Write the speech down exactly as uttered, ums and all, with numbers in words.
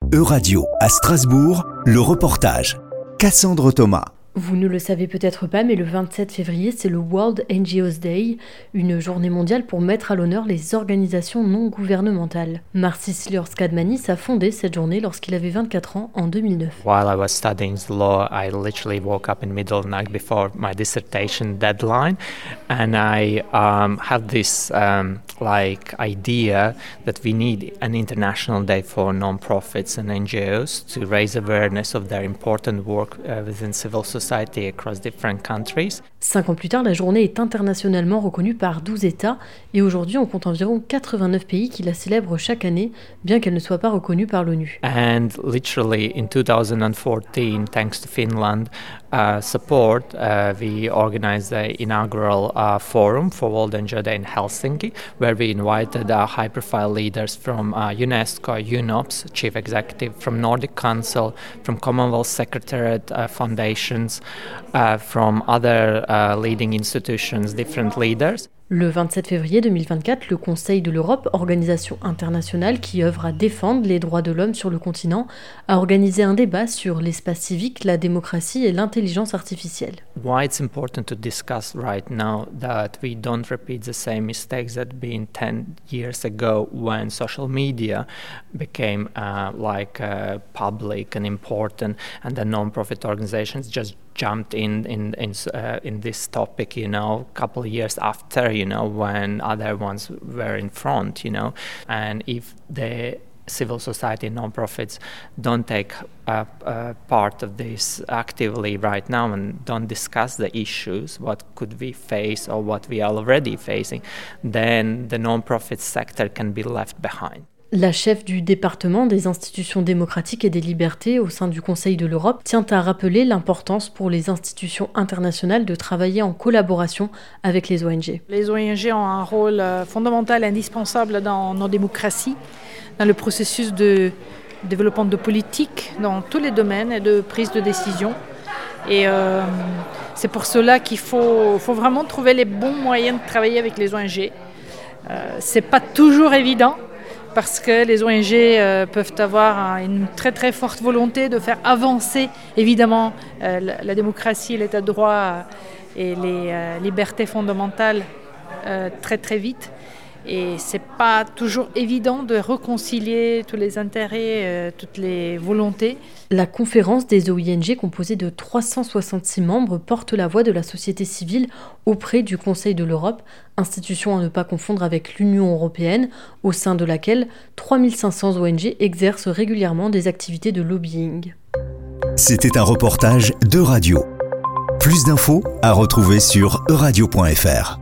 Euradio à Strasbourg, le reportage. Cassandre Thomas. Vous ne le savez peut-être pas, mais le vingt-sept février, c'est le World N G Os Day, une journée mondiale pour mettre à l'honneur les organisations non gouvernementales. Marcis Liors-Kadmanis a fondé cette journée lorsqu'il avait vingt-quatre ans en deux mille neuf. While I was studying law, I literally woke up in the middle of the night before my dissertation deadline, and I um, had this um, like idea that we need an international day for non-profits and N G Os to raise awareness of their important work uh, within civil society across different countries. Cinq ans plus tard, la journée est internationalement reconnue par douze États et aujourd'hui on compte environ quatre-vingt-neuf pays qui la célèbrent chaque année, bien qu'elle ne soit pas reconnue par l'ONU. And literally in two thousand fourteen, thanks to Finland uh, support, uh, we organized the inaugural uh, forum for World N G O Day in Helsinki, where we invited uh, high-profile leaders from uh, UNESCO, U N O P S, Chief Executive, from Nordic Council, from Commonwealth Secretariat uh, foundations, uh, from other uh, leading institutions, different leaders. Le vingt-sept février deux mille vingt-quatre, le Conseil de l'Europe, organisation internationale qui œuvre à défendre les droits de l'homme sur le continent, a organisé un débat sur l'espace civique, la démocratie et l'intelligence artificielle. Why it's important to discuss right now that we don't repeat the same mistakes that been ten years ago when social media became uh, like uh, public and important, and the non-profit organizations just jumped in in in, uh, in this topic, you know, a couple of years after, you know, when other ones were in front, you know, and if the civil society non-profits don't take uh, uh, part of this actively right now and don't discuss the issues, what could we face or what we are already facing, then the non-profit sector can be left behind. La chef du département des institutions démocratiques et des libertés au sein du Conseil de l'Europe tient à rappeler l'importance pour les institutions internationales de travailler en collaboration avec les O N G. Les O N G ont un rôle fondamental, indispensable dans nos démocraties, dans le processus de développement de politique, dans tous les domaines et de prise de décision. Et euh, c'est pour cela qu'il faut, faut vraiment trouver les bons moyens de travailler avec les O N G. Euh, c'est pas toujours évident, parce que les O N G euh, peuvent avoir une très très forte volonté de faire avancer évidemment euh, la, la démocratie, l'état de droit euh, et les euh, libertés fondamentales euh, très très vite. Et c'est pas toujours évident de réconcilier tous les intérêts, euh, toutes les volontés. La conférence des O I N G, composée de trois cent soixante-six membres, porte la voix de la société civile auprès du Conseil de l'Europe, institution à ne pas confondre avec l'Union européenne, au sein de laquelle trois mille cinq cents O N G exercent régulièrement des activités de lobbying. C'était un reportage d'Euradio. Plus d'infos à retrouver sur euradio point f r.